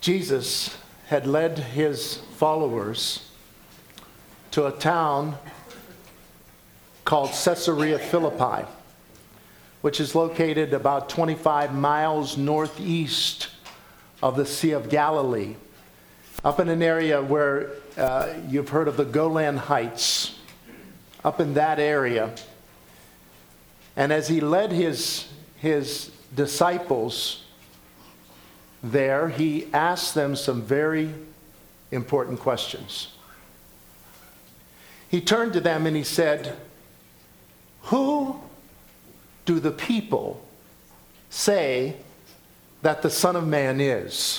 Jesus had led his followers to a town called Caesarea Philippi, which is located about 25 miles northeast of the Sea of Galilee, up in an area where you've heard of the Golan Heights, up in that area. And as he led his disciples there, he asked them some very important questions. He turned to them and he said, "Who do the people say that the Son of Man is?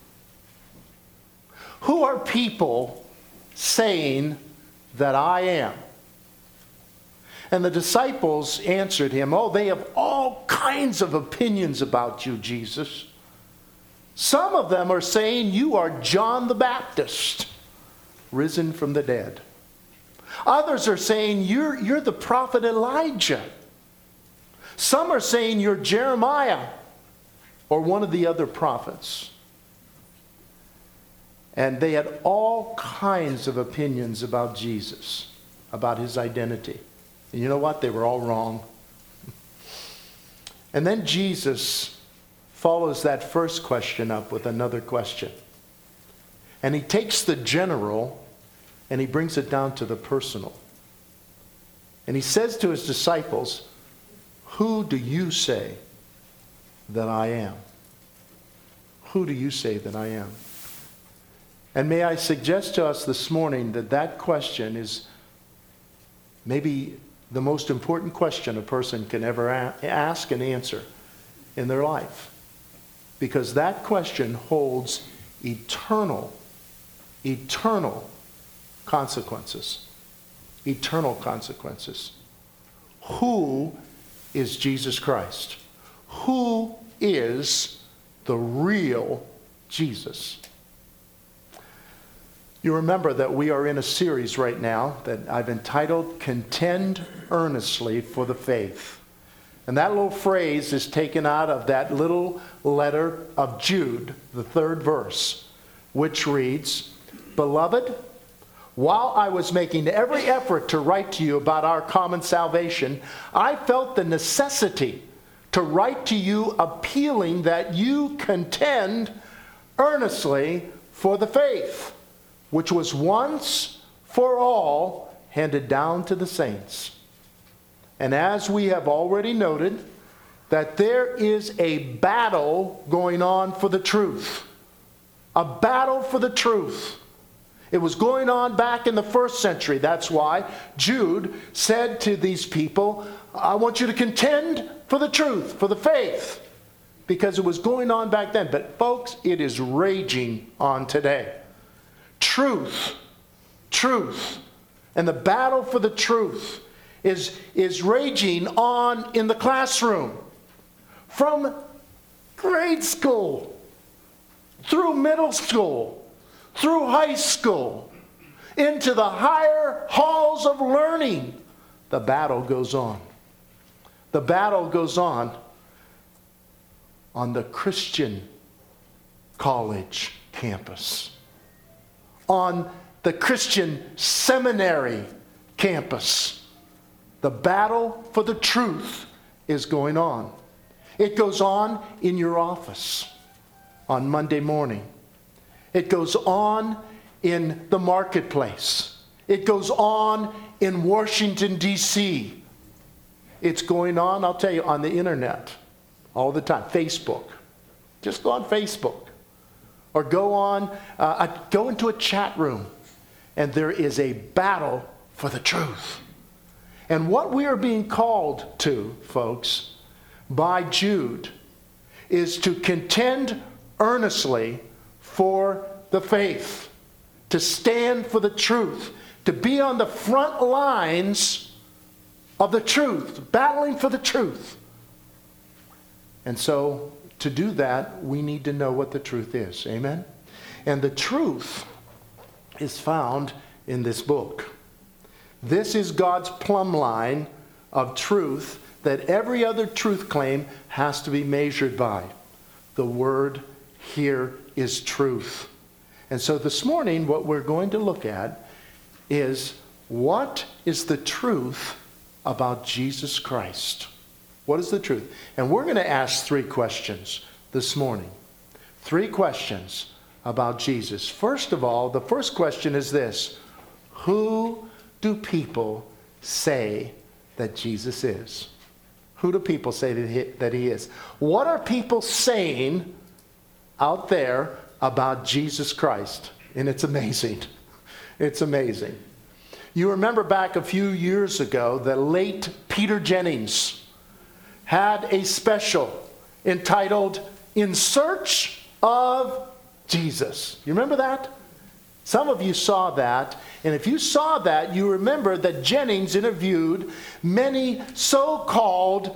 Who are people saying that I am?" And the disciples answered him, "Oh, they have all kinds of opinions about you, Jesus. Some of them are saying you are John the Baptist, risen from the dead. Others are saying you're the prophet Elijah. Some are saying you're Jeremiah or one of the other prophets." And they had all kinds of opinions about Jesus, about his identity. And you know what? They were all wrong. And then Jesus follows that first question up with another question. And he takes the general and he brings it down to the personal. And he says to his disciples, "Who do you say that I am? Who do you say that I am?" And may I suggest to us this morning that that question is maybe the most important question a person can ever ask and answer in their life. Because that question holds eternal consequences. Eternal consequences. Who is Jesus Christ? Who is the real Jesus? You remember that we are in a series right now that I've entitled "Contend Earnestly for the Faith." And that little phrase is taken out of that little letter of Jude, the 3rd verse, which reads, "Beloved, while I was making every effort to write to you about our common salvation, I felt the necessity to write to you appealing that you contend earnestly for the faith, which was once for all handed down to the saints. And as we have already noted, that there is a battle going on for the truth. A battle for the truth. It was going on back in the 1st century. That's why Jude said to these people, I want you to contend for the truth, for the faith. Because it was going on back then. But folks, it is raging on today. Truth. And the battle for the truth is raging on in the classroom. From grade school, through middle school, through high school, into the higher halls of learning, the battle goes on. The battle goes on the Christian college campus, on the Christian seminary campus. The battle for the truth is going on. It goes on in your office on Monday morning. It goes on in the marketplace. It goes on in Washington, D.C. It's going on, I'll tell you, on the internet all the time. Facebook. Just go on Facebook. Or go into a chat room. And there is a battle for the truth. And what we are being called to, folks, by Jude, is to contend earnestly for the faith, to stand for the truth, to be on the front lines of the truth, battling for the truth. And so, to do that, we need to know what the truth is. Amen? And the truth is found in this book. This is God's plumb line of truth that every other truth claim has to be measured by. The Word here is truth. And so this morning, what we're going to look at is, what is the truth about Jesus Christ? What is the truth? And we're going to ask 3 questions this morning. 3 questions about Jesus. First of all, the first question is this: who do people say that Jesus is? Who do people say that he is? What are people saying out there about Jesus Christ? And it's amazing. It's amazing. You remember back a few years ago, the late Peter Jennings had a special entitled In Search of Jesus. You remember that? Some of you saw that. And if you saw that, you remember that Jennings interviewed many so-called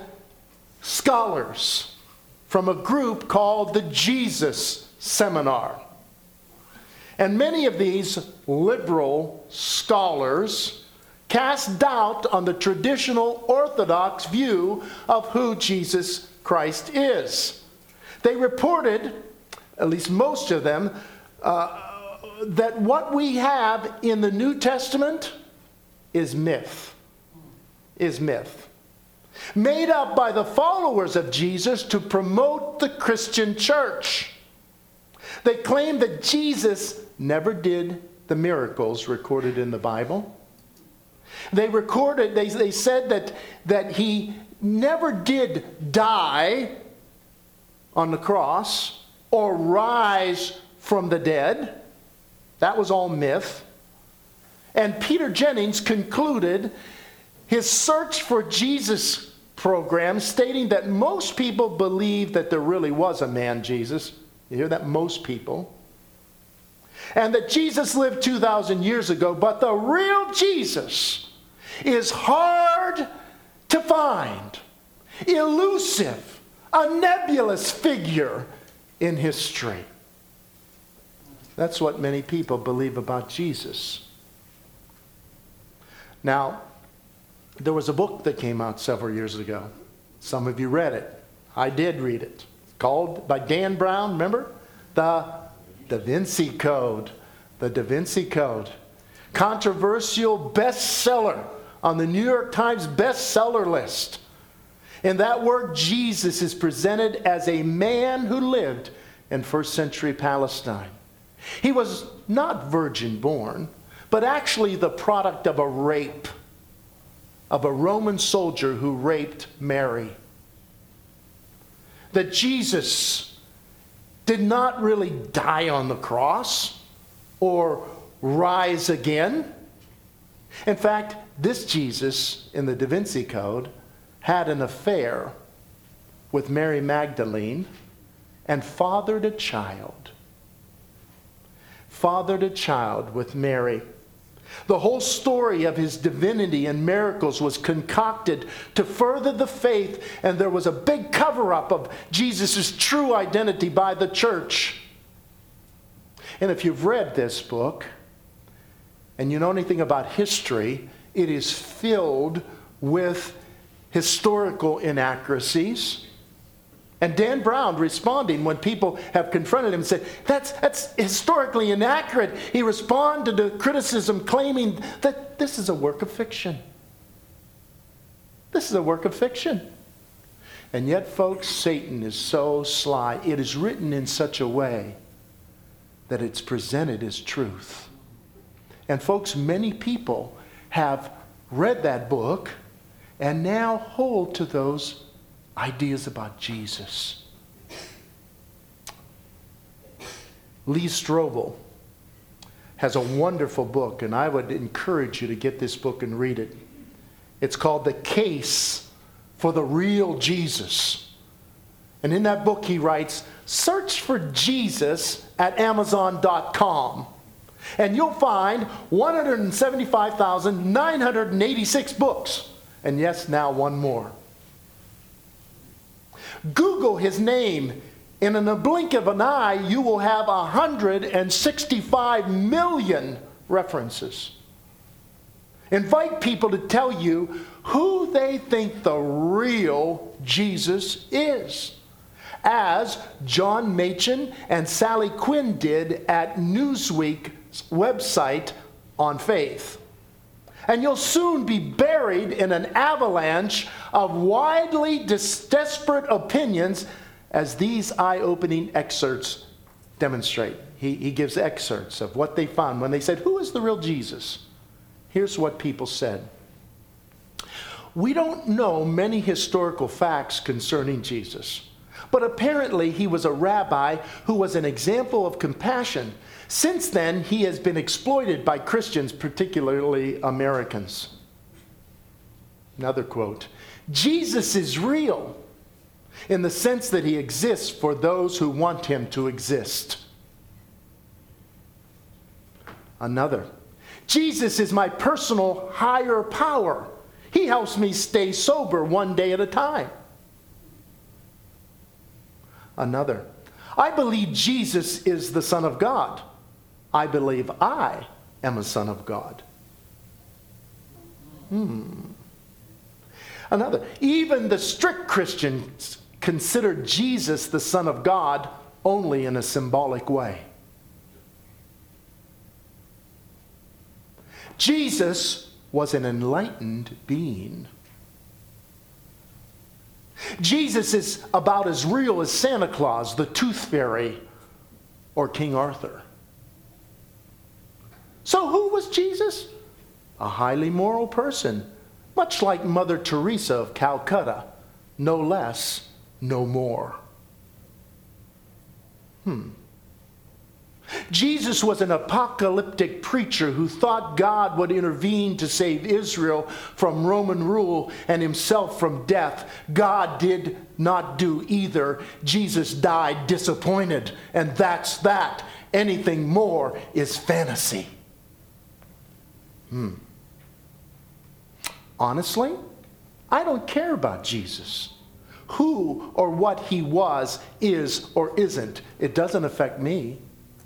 scholars from a group called the Jesus Seminar. And many of these liberal scholars cast doubt on the traditional Orthodox view of who Jesus Christ is. They reported, at least most of them, that what we have in the New Testament is myth. Is myth. Made up by the followers of Jesus to promote the Christian church. They claim that Jesus never did the miracles recorded in the Bible. They said that he never did die on the cross or rise from the dead. That was all myth. And Peter Jennings concluded his Search for Jesus program, stating that most people believe that there really was a man, Jesus. You hear that? Most people. And that Jesus lived 2,000 years ago, but the real Jesus is hard to find, elusive, a nebulous figure in history. That's what many people believe about Jesus. Now, there was a book that came out several years ago. Some of you read it. I did read it. Called by Dan Brown, remember? The Da Vinci Code. The Da Vinci Code. Controversial bestseller on the New York Times bestseller list. In that work, Jesus is presented as a man who lived in first century Palestine. He was not virgin born, but actually the product of a rape of a Roman soldier who raped Mary. That Jesus did not really die on the cross or rise again. In fact, this Jesus in the Da Vinci Code had an affair with Mary Magdalene and fathered a child. Fathered a child with Mary. The whole story of his divinity and miracles was concocted to further the faith, and there was a big cover-up of Jesus' true identity by the church. And if you've read this book, and you know anything about history, it is filled with historical inaccuracies. And Dan Brown, responding when people have confronted him, said, that's historically inaccurate. He responded to criticism claiming that this is a work of fiction. This is a work of fiction. And yet, folks, Satan is so sly. It is written in such a way that it's presented as truth. And folks, many people have read that book and now hold to those ideas about Jesus. Lee Strobel has a wonderful book, and I would encourage you to get this book and read it. It's called The Case for the Real Jesus. And in that book he writes, search for Jesus at Amazon.com. And you'll find 175,986 books. And yes, now one more. Google his name, and in a blink of an eye, you will have 165 million references. Invite people to tell you who they think the real Jesus is. as John Machen and Sally Quinn did at Newsweek's website on faith. And you'll soon be buried in an avalanche of widely disparate opinions, as these eye-opening excerpts demonstrate. He gives excerpts of what they found when they said, "Who is the real Jesus?" Here's what people said. "We don't know many historical facts concerning Jesus, but apparently he was a rabbi who was an example of compassion. Since then, he has been exploited by Christians, particularly Americans." Another quote, "Jesus is real in the sense that he exists for those who want him to exist." Another, "Jesus is my personal higher power. He helps me stay sober one day at a time." Another, "I believe Jesus is the Son of God. I believe I am a son of God." Another, "Even the strict Christians consider Jesus the Son of God only in a symbolic way." Jesus was an enlightened being. Jesus is about as real as Santa Claus, the Tooth Fairy, or King Arthur. So who was Jesus? A highly moral person, much like Mother Teresa of Calcutta. No less, no more. Jesus was an apocalyptic preacher who thought God would intervene to save Israel from Roman rule and himself from death. God did not do either. Jesus died disappointed, and that's that. Anything more is fantasy. Honestly, I don't care about Jesus. Who or what he was, is, or isn't. It doesn't affect me.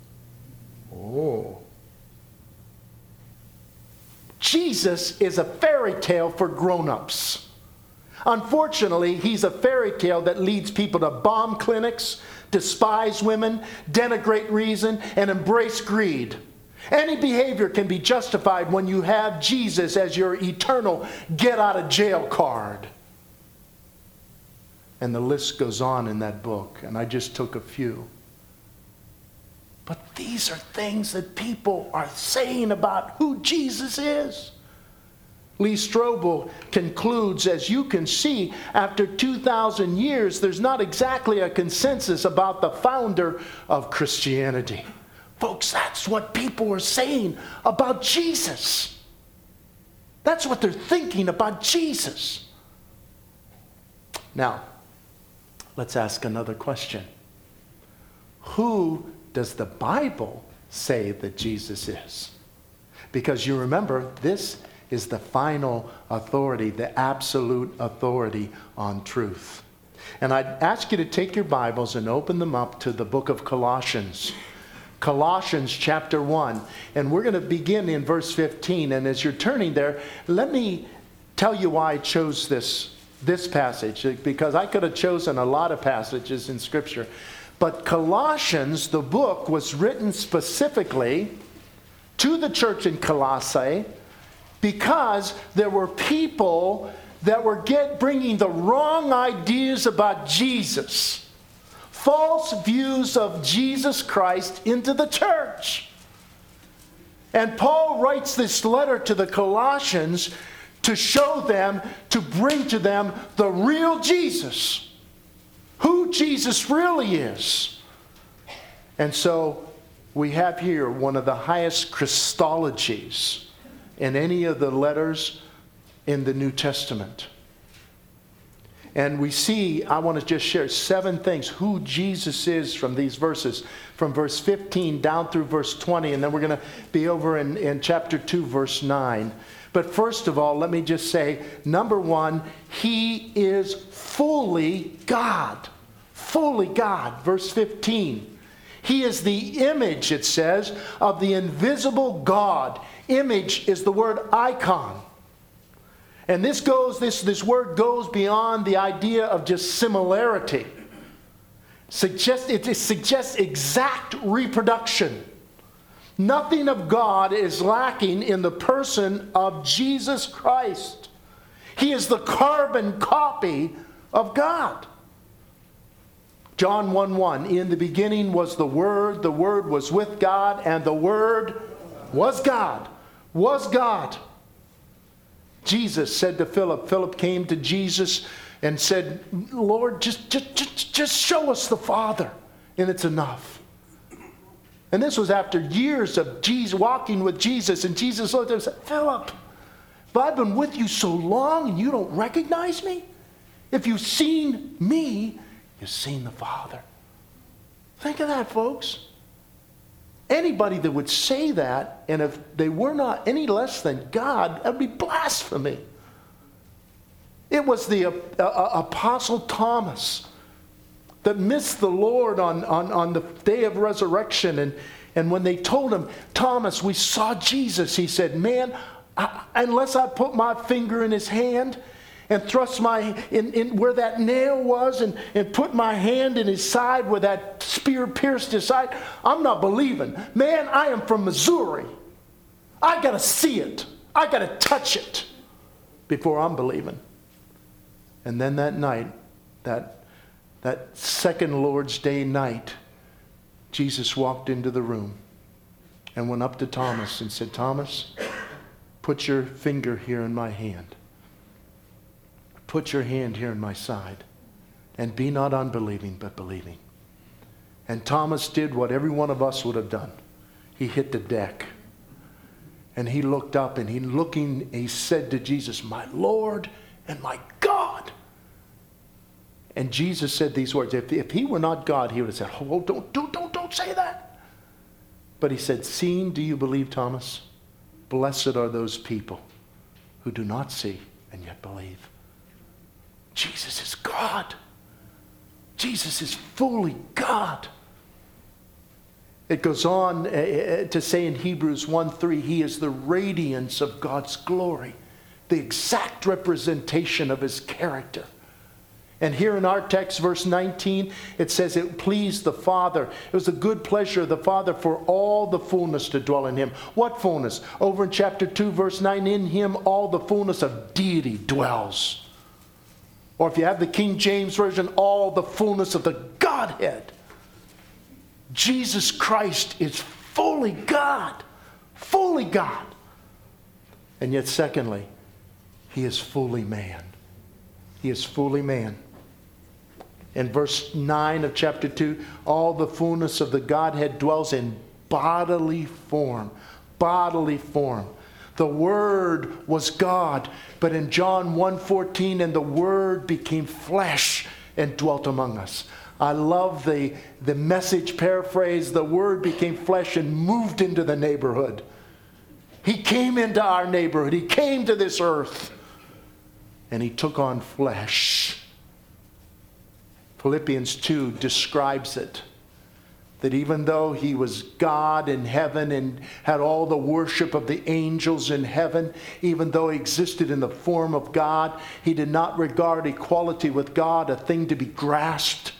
Jesus is a fairy tale for grown-ups. Unfortunately, he's a fairy tale that leads people to bomb clinics, despise women, denigrate reason, and embrace greed. Any behavior can be justified when you have Jesus as your eternal get-out-of-jail card. And the list goes on in that book, and I just took a few. But these are things that people are saying about who Jesus is. Lee Strobel concludes, as you can see, after 2,000 years, there's not exactly a consensus about the founder of Christianity. Folks, that's what people are saying about Jesus. That's what they're thinking about Jesus. Now, let's ask another question. Who does the Bible say that Jesus is? Because you remember, this is the final authority, the absolute authority on truth. And I'd ask you to take your Bibles and open them up to the book of Colossians. Colossians chapter 1. And we're going to begin in verse 15. And as you're turning there, let me tell you why I chose this passage. Because I could have chosen a lot of passages in Scripture. But Colossians, the book, was written specifically to the church in Colossae because there were people that were bringing the wrong ideas about Jesus. False views of Jesus Christ into the church. And Paul writes this letter to the Colossians to show them, to bring to them the real Jesus. Who Jesus really is. And so we have here one of the highest Christologies in any of the letters in the New Testament. And we see, I want to just share 7 things, who Jesus is from these verses, from verse 15 down through verse 20, and then we're going to be over in chapter 2, verse 9. But first of all, let me just say, number 1, he is fully God. Fully God. Verse 15. He is the image, it says, of the invisible God. Image is the word icon. And this word goes beyond the idea of just similarity. It suggests exact reproduction. Nothing of God is lacking in the person of Jesus Christ. He is the carbon copy of God. John 1:1, in the beginning was the Word was with God, and the Word was God. Was God. Jesus said to Philip came to Jesus and said, Lord, just show us the Father, and it's enough. And this was after years of Jesus walking with Jesus, and Jesus looked at him and said, Philip, if I've been with you so long and you don't recognize me, if you've seen me, you've seen the Father. Think of that, folks. Anybody that would say that, and if they were not any less than God, that would be blasphemy. It was the Apostle Thomas that missed the Lord on the day of resurrection. And when they told him, Thomas, we saw Jesus, he said, man, unless I put my finger in his hand and thrust in where that nail was and put my hand in his side where that spear pierced his side, I'm not believing. Man, I am from Missouri. I got to see it. I got to touch it before I'm believing. And then that night, that second Lord's Day night, Jesus walked into the room and went up to Thomas and said, Thomas, put your finger here in my hand. Put your hand here in my side. And be not unbelieving, but believing. And Thomas did what every one of us would have done. He hit the deck. And he looked up and he said to Jesus, my Lord and my God. And Jesus said these words. If he were not God, he would have said, oh, don't say that. But he said, seeing, do you believe, Thomas? Blessed are those people who do not see and yet believe. Jesus is God. Jesus is fully God. It goes on to say in Hebrews 1:3, he is the radiance of God's glory, the exact representation of his character. And here in our text, verse 19, it says it pleased the Father. It was the good pleasure of the Father for all the fullness to dwell in him. What fullness? Over in chapter 2, verse 9, in him all the fullness of deity dwells. Or if you have the King James Version, all the fullness of the Godhead. Jesus Christ is fully God. Fully God. And yet secondly, he is fully man. He is fully man. In verse 9 of chapter 2, all the fullness of the Godhead dwells in bodily form. Bodily form. The Word was God, but in John 1:14, and the Word became flesh and dwelt among us. I love the Message paraphrase, the Word became flesh and moved into the neighborhood. He came into our neighborhood. He came to this earth. And he took on flesh. Philippians 2 describes it. That even though he was God in heaven and had all the worship of the angels in heaven, even though he existed in the form of God, he did not regard equality with God a thing to be grasped,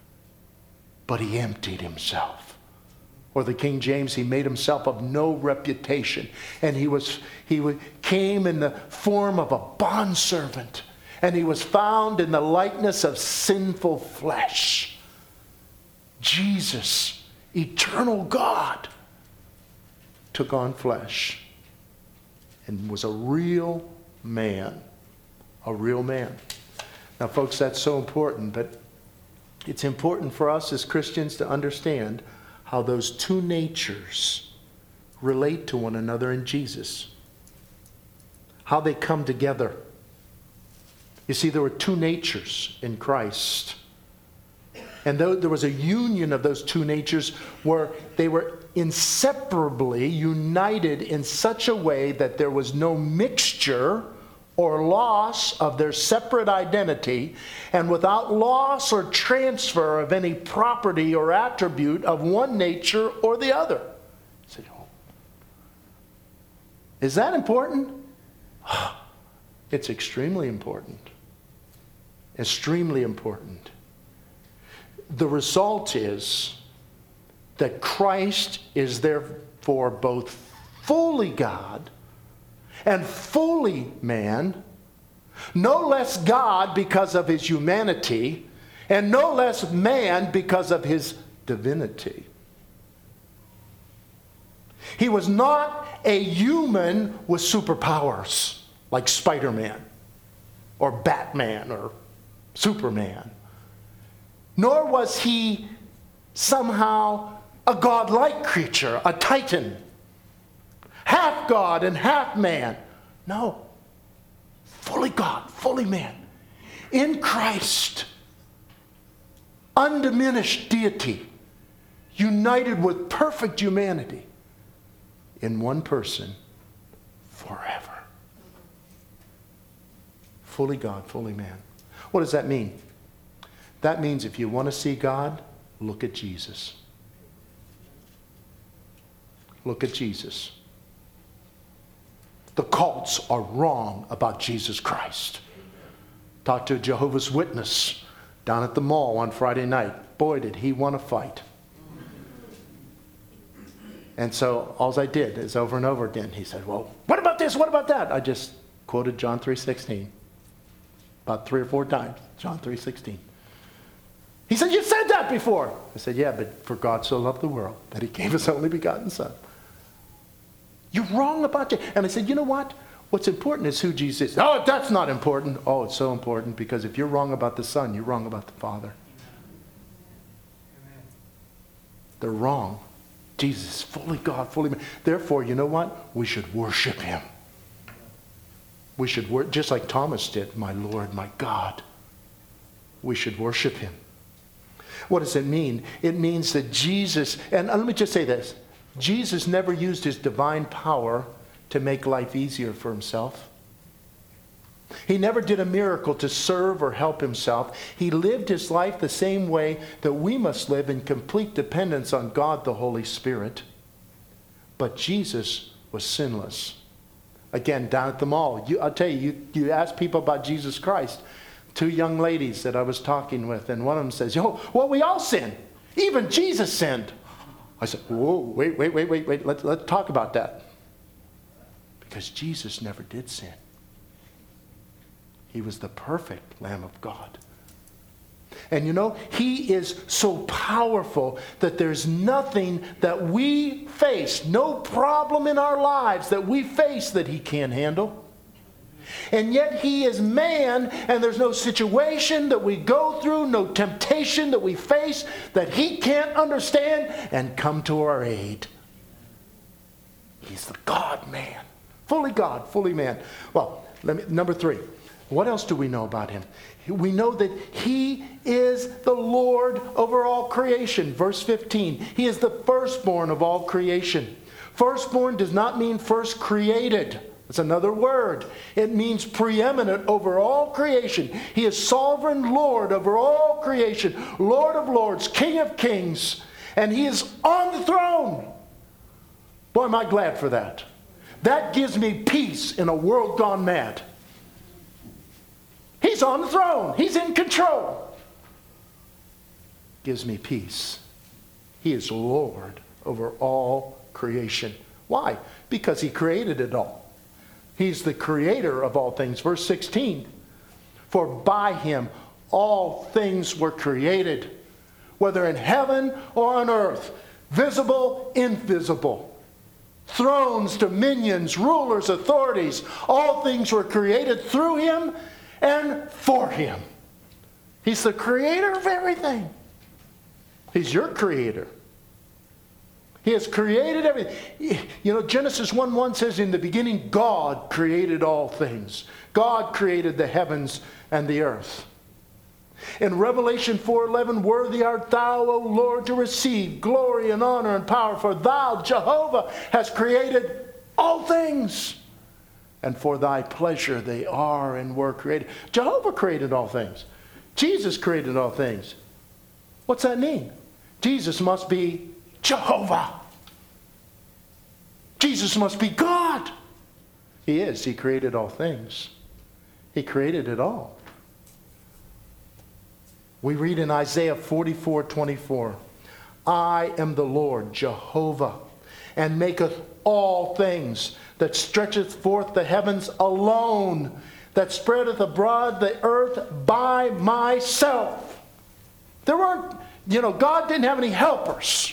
but he emptied himself. Or the King James, he made himself of no reputation. And he came in the form of a bondservant. And he was found in the likeness of sinful flesh. Jesus, eternal God, took on flesh and was a real man. A real man. Now, folks, that's so important, but it's important for us as Christians to understand how those two natures relate to one another in Jesus. How they come together. You see, there were two natures in Christ. And there was a union of those two natures where they were inseparably united in such a way that there was no mixture or loss of their separate identity, and without loss or transfer of any property or attribute of one nature or the other. You say, oh, is that important? It's extremely important. Extremely important. the result is that Christ is therefore both fully God and fully man, no less God because of his humanity, and no less man because of his divinity. He was not a human with superpowers like Spider-Man or Batman or Superman. Nor was he somehow a godlike creature, a titan, half God and half man. No, fully God, fully man. In Christ, undiminished deity, united with perfect humanity in one person forever. Fully God, fully man. What does that mean? That means if you want to see God, look at Jesus. Look at Jesus. The cults are wrong about Jesus Christ. Talked to a Jehovah's Witness down at the mall on Friday night. Boy, did he want to fight. And so all I did is over and over again, he said, well, what about this? What about that? I just quoted John 3:16 about 3 or 4 times. John 3:16. He said, you said that before. I said, yeah, but for God so loved the world that he gave his only begotten son. You're wrong about it. And I said, you know what? What's important is who Jesus is. Oh, that's not important. Oh, it's so important because if you're wrong about the Son, you're wrong about the Father. Amen. They're wrong. Jesus is fully God, fully man. Therefore, you know what? We should worship him. We should worship, just like Thomas did, my Lord, my God. We should worship him. What does it mean? It means that Jesus, and let me just say this. Jesus never used his divine power to make life easier for himself. He never did a miracle to serve or help himself. He lived his life the same way that we must live in complete dependence on God the Holy Spirit. But Jesus was sinless. Again, down at the mall, I'll tell you, you ask people about Jesus Christ. 2 young ladies that I was talking with, and one of them says, well, we all sin. Even Jesus sinned. I said, whoa, wait. Let's talk about that. Because Jesus never did sin. He was the perfect Lamb of God. And you know, he is so powerful that there's nothing that we face, no problem in our lives that we face that he can't handle. And yet he is man, and there's no situation that we go through, no temptation that we face that he can't understand and come to our aid. He's the God-man. Fully God, fully man. Well, number 3. What else do we know about him? We know that he is the Lord over all creation. Verse 15. He is the firstborn of all creation. Firstborn does not mean first created. It's another word. It means preeminent over all creation. He is sovereign Lord over all creation. Lord of lords, King of kings. And he is on the throne. Boy, am I glad for that. That gives me peace in a world gone mad. He's on the throne. He's in control. Gives me peace. He is Lord over all creation. Why? Because he created it all. He's the creator of all things. Verse 16. For by him all things were created, whether in heaven or on earth, visible, invisible. Thrones, dominions, rulers, authorities, all things were created through him and for him. He's the creator of everything. He's your creator. He has created everything. You know, Genesis 1:1 says, in the beginning, God created all things. God created the heavens and the earth. In Revelation 4:11, worthy art thou, O Lord, to receive glory and honor and power, for thou, Jehovah, hast created all things. And for thy pleasure they are and were created. Jehovah created all things. Jesus created all things. What's that mean? Jesus must be Jehovah. Jesus must be God. He is. He created all things. He created it all. We read in Isaiah 44:24, I am the Lord, Jehovah, and maketh all things, that stretcheth forth the heavens alone, that spreadeth abroad the earth by myself. There weren't, God didn't have any helpers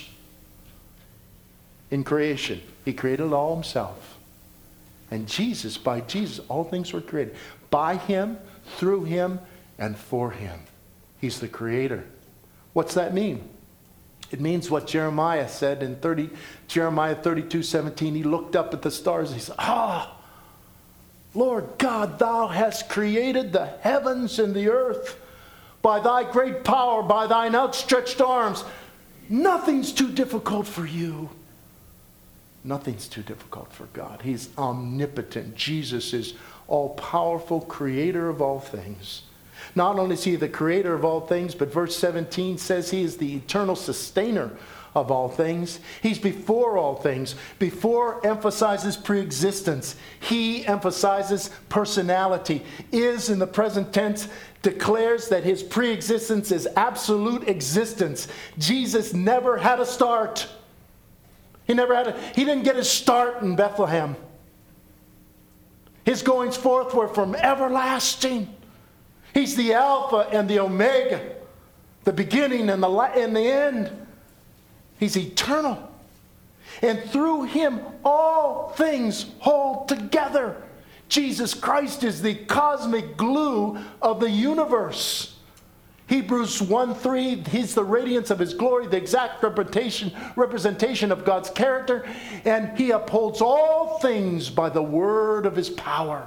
in creation. He created it all himself. And by Jesus, all things were created. By him, through him, and for him. He's the creator. What's that mean? It means what Jeremiah said in Jeremiah 32:17. He looked up at the stars and he said, Lord God, thou hast created the heavens and the earth by thy great power, by thine outstretched arms. Nothing's too difficult for you. Nothing's too difficult for God. He's omnipotent. Jesus is all-powerful, creator of all things. Not only is he the creator of all things, but verse 17 says he is the eternal sustainer of all things. He's before all things. Before emphasizes preexistence. He emphasizes personality. Is, in the present tense, declares that his preexistence is absolute existence. Jesus never had a start. He didn't get his start in Bethlehem. His goings forth were from everlasting. He's the Alpha and the Omega, the beginning and the end. He's eternal. And through him, all things hold together. Jesus Christ is the cosmic glue of the universe. Hebrews 1:3, he's the radiance of his glory, the exact representation of God's character, and he upholds all things by the word of his power.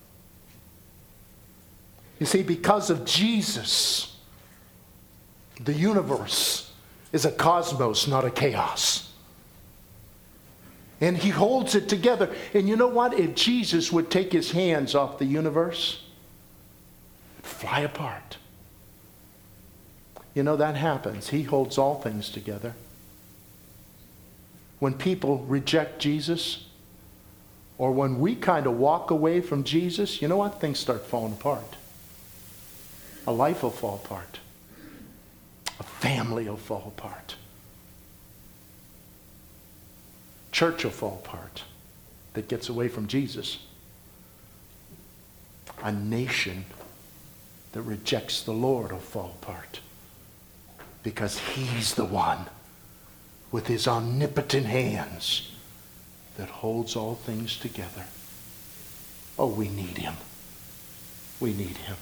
You see, because of Jesus, the universe is a cosmos, not a chaos. And he holds it together. And you know what? If Jesus would take his hands off the universe, it'd fly apart. That happens. He holds all things together. When people reject Jesus, or when we kind of walk away from Jesus, you know what? Things start falling apart. A life will fall apart. A family will fall apart. Church will fall apart that gets away from Jesus. A nation that rejects the Lord will fall apart. Because he's the one with his omnipotent hands that holds all things together. Oh, we need him. We need him.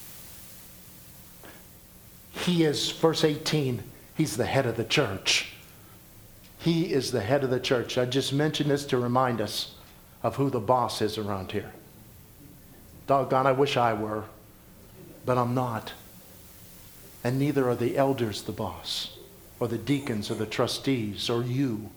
He is, verse 18, he's the head of the church. He is the head of the church. I just mentioned this to remind us of who the boss is around here. Doggone, I wish I were, but I'm not. And neither are the elders the boss, or the deacons, or the trustees, or you.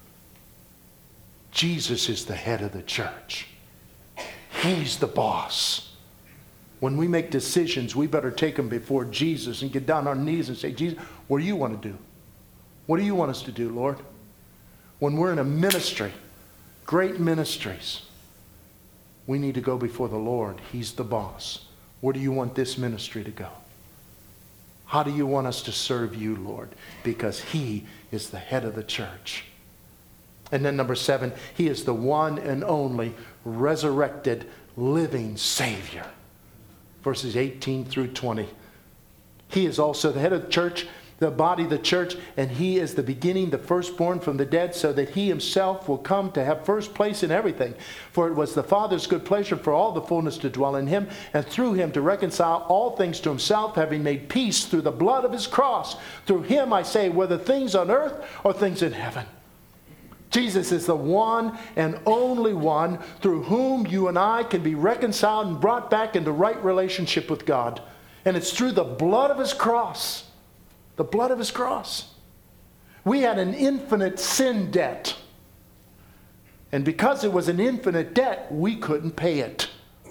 Jesus is the head of the church. He's the boss. When we make decisions, we better take them before Jesus and get down on our knees and say, Jesus, what do you want to do? What do you want us to do, Lord? When we're in a ministry, great ministries, we need to go before the Lord. He's the boss. Where do you want this ministry to go? How do you want us to serve you, Lord? Because he is the head of the church. And then number 7, he is the one and only resurrected living Savior. Verses 18 through 20. He is also the head of the church, the body of the church, and he is the beginning, the firstborn from the dead, so that he himself will come to have first place in everything. For it was the Father's good pleasure for all the fullness to dwell in him, and through him to reconcile all things to himself, having made peace through the blood of his cross. Through him, I say, whether things on earth or things in heaven. Jesus is the one and only one through whom you and I can be reconciled and brought back into right relationship with God. And it's through the blood of his cross. The blood of his cross. We had an infinite sin debt. And because it was an infinite debt, we couldn't pay it.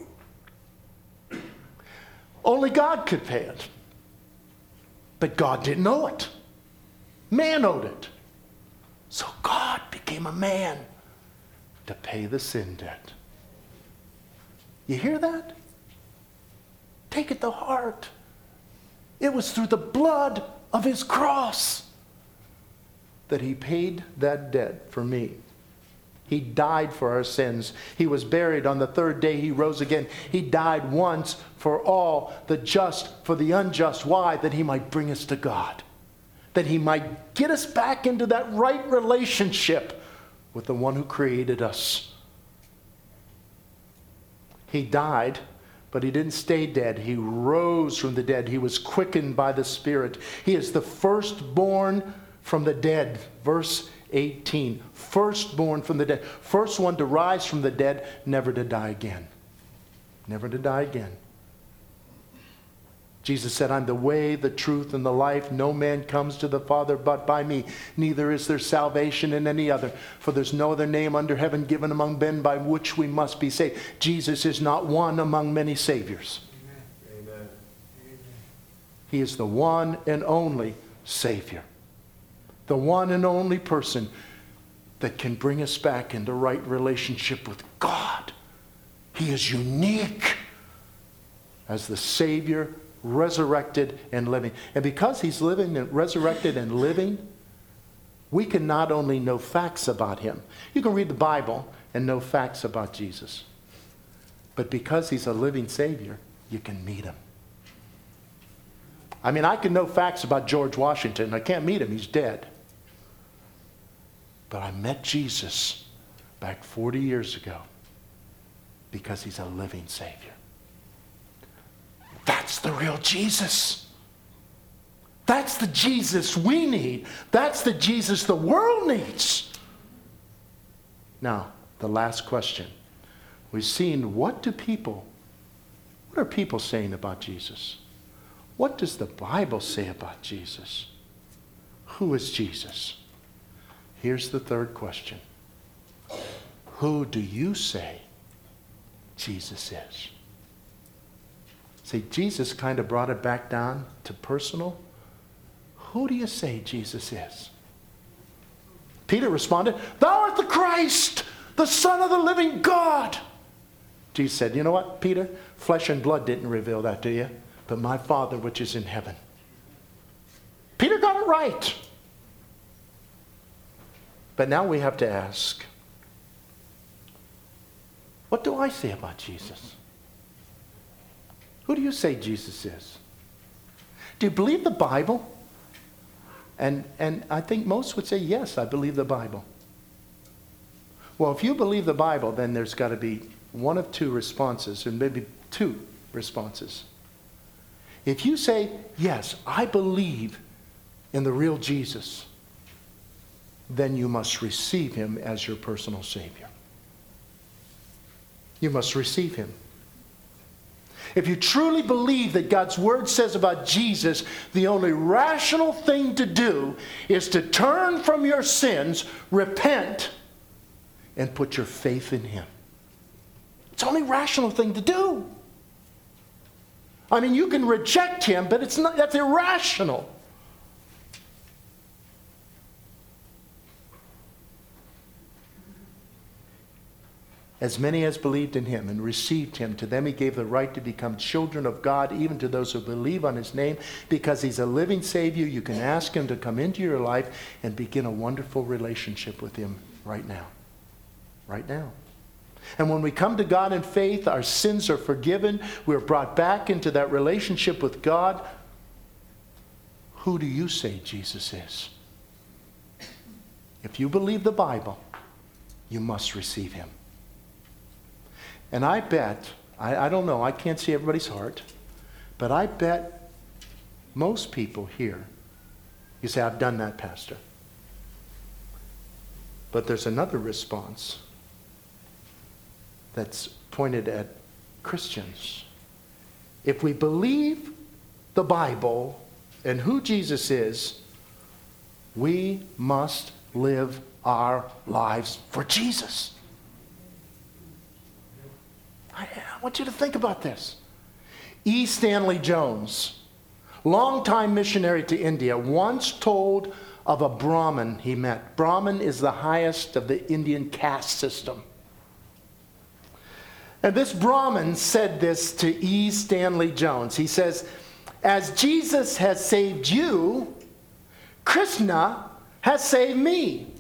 Only God could pay it. But God didn't owe it. Man owed it. So God became a man to pay the sin debt. You hear that? Take it to heart. It was through the blood of his cross that he paid that debt for me. He died for our sins. He was buried. On the third day, he rose again. He died once for all, the just for the unjust. Why? That he might bring us to God. That he might get us back into that right relationship with the one who created us. He died, but he didn't stay dead. He rose from the dead. He was quickened by the Spirit. He is the firstborn from the dead. Verse 18. Firstborn from the dead. First one to rise from the dead, never to die again. Never to die again. Jesus said, I'm the way, the truth, and the life. No man comes to the Father but by me. Neither is there salvation in any other. For there's no other name under heaven given among men by which we must be saved. Jesus is not one among many saviors. Amen. He is the one and only Savior. The one and only person that can bring us back into right relationship with God. He is unique as the Savior, resurrected and living. And because he's living and resurrected and living, we can not only know facts about him. You can read the Bible and know facts about Jesus. But because he's a living Savior, you can meet him. I mean, I can know facts about George Washington. I can't meet him. He's dead. But I met Jesus back 40 years ago because he's a living Savior. That's the real Jesus. That's the Jesus we need. That's the Jesus the world needs. Now, the last question. We've seen what are people saying about Jesus? What does the Bible say about Jesus? Who is Jesus? Here's the third question. Who do you say Jesus is? See, Jesus kind of brought it back down to personal. Who do you say Jesus is? Peter responded, Thou art the Christ, the Son of the living God. Jesus said, you know what, Peter? Flesh and blood didn't reveal that to you, but my Father which is in heaven. Peter got it right. But now we have to ask, what do I say about Jesus? Who do you say Jesus is? Do you believe the Bible? And I think most would say, yes, I believe the Bible. Well, if you believe the Bible, then there's got to be one of two responses, and maybe two responses. If you say, yes, I believe in the real Jesus, then you must receive him as your personal Savior. You must receive him. If you truly believe that God's Word says about Jesus, the only rational thing to do is to turn from your sins, repent, and put your faith in him. It's the only rational thing to do. I mean, you can reject him, but that's irrational. As many as believed in him and received him, to them he gave the right to become children of God, even to those who believe on his name. Because he's a living Savior, you can ask him to come into your life and begin a wonderful relationship with him right now. Right now. And when we come to God in faith, our sins are forgiven. We're brought back into that relationship with God. Who do you say Jesus is? If you believe the Bible, you must receive him. And I bet, I don't know, I can't see everybody's heart, but I bet most people here, you say, I've done that, Pastor. But there's another response that's pointed at Christians. If we believe the Bible and who Jesus is, we must live our lives for Jesus. I want you to think about this. E. Stanley Jones, longtime missionary to India, once told of a Brahmin he met. Brahmin is the highest of the Indian caste system. And this Brahmin said this to E. Stanley Jones. He says, as Jesus has saved you, Krishna has saved me.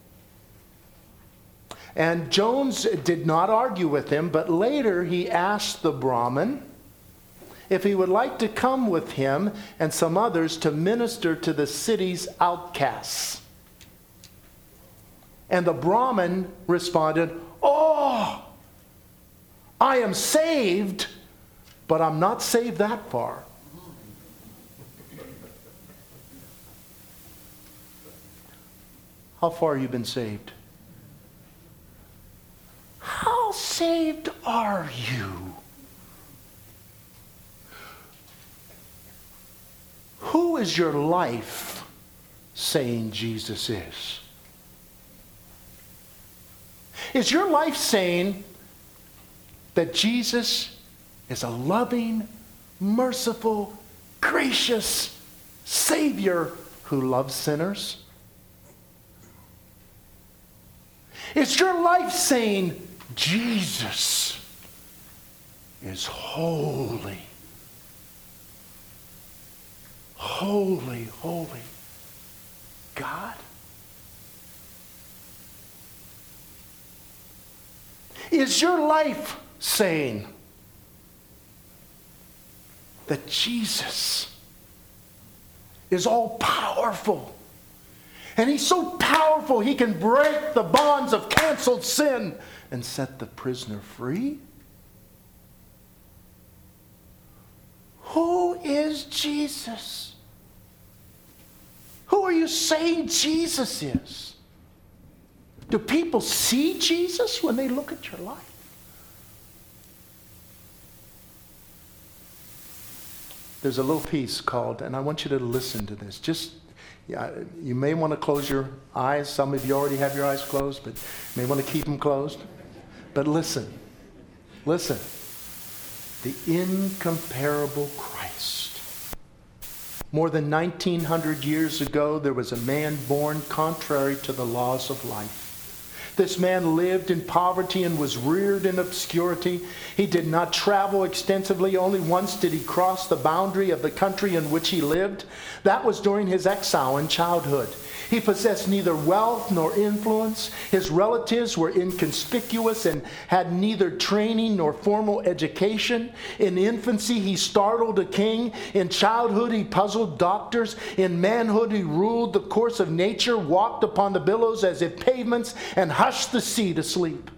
And Jones did not argue with him, but later he asked the Brahmin if he would like to come with him and some others to minister to the city's outcasts. And the Brahmin responded, "Oh, I am saved, but I'm not saved that far." How far have you been saved? How saved are you? Who is your life saying Jesus is? Is your life saying that Jesus is a loving, merciful, gracious Savior who loves sinners? Is your life saying Jesus is holy? Holy, holy God? Is your life saying that Jesus is all powerful? And he's so powerful he can break the bonds of canceled sin and set the prisoner free? Who is Jesus? Who are you saying Jesus is? Do people see Jesus when they look at your life? There's a little piece called, and I want you to listen to this. You may want to close your eyes. Some of you already have your eyes closed, but you may want to keep them closed. But listen. Listen. The incomparable Christ. More than 1900 years ago, there was a man born contrary to the laws of life. This man lived in poverty and was reared in obscurity. He did not travel extensively. Only once did he cross the boundary of the country in which he lived. That was during his exile in childhood. He possessed neither wealth nor influence. His relatives were inconspicuous and had neither training nor formal education. In infancy, he startled a king. In childhood, he puzzled doctors. In manhood, he ruled the course of nature, walked upon the billows as if pavements, and hushed the sea to sleep.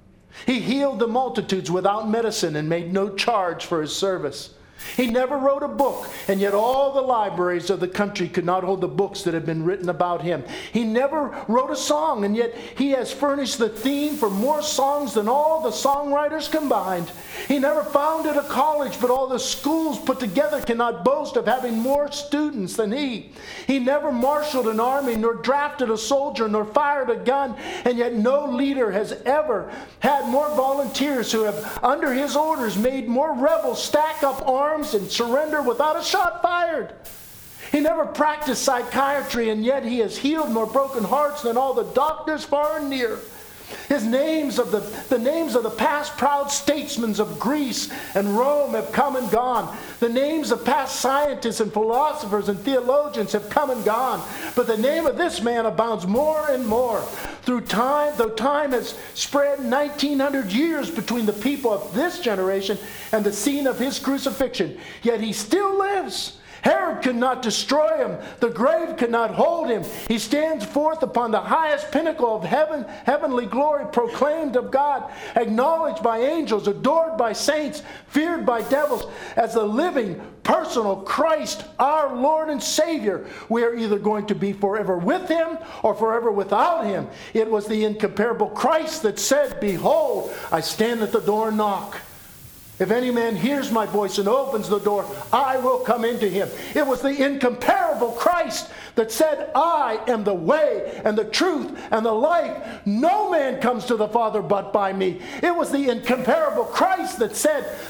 He healed the multitudes without medicine and made no charge for his service. He never wrote a book, and yet all the libraries of the country could not hold the books that had been written about him. He never wrote a song, and yet he has furnished the theme for more songs than all the songwriters combined. He never founded a college, but all the schools put together cannot boast of having more students than he. He never marshaled an army, nor drafted a soldier, nor fired a gun, and yet no leader has ever had more volunteers who have, under his orders, made more rebels stack up arms and surrender without a shot fired. He never practiced psychiatry, and yet he has healed more broken hearts than all the doctors far and near. His names of the names of the past proud statesmen of Greece and Rome have come and gone. The names of past scientists and philosophers and theologians have come and gone. But the name of this man abounds more and more. Through time, though time has spread 1900 years between the people of this generation and the scene of his crucifixion, yet he still lives. Herod could not destroy him. The grave could not hold him. He stands forth upon the highest pinnacle of heaven, heavenly glory, proclaimed of God, acknowledged by angels, adored by saints, feared by devils, as the living, personal Christ, our Lord and Savior. We are either going to be forever with him or forever without him. It was the incomparable Christ that said, "Behold, I stand at the door and knock. If any man hears my voice and opens the door, I will come into him." It was the incomparable Christ that said, "I am the way and the truth and the life. No man comes to the Father but by me." It was the incomparable Christ that said,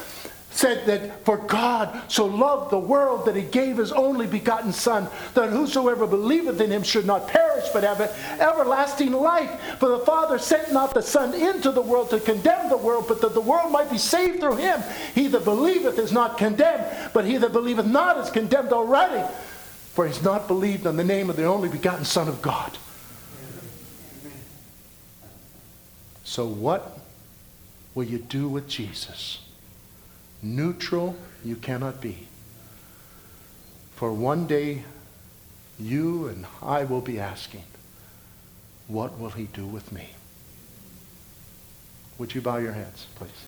said that for God so loved the world that he gave his only begotten Son, that whosoever believeth in him should not perish but have everlasting life. For the Father sent not the Son into the world to condemn the world, but that the world might be saved through him. He that believeth is not condemned, but he that believeth not is condemned already. For he has not believed on the name of the only begotten Son of God. So what will you do with Jesus? Neutral you cannot be. For one day you and I will be asking, what will he do with me? Would you bow your heads, please?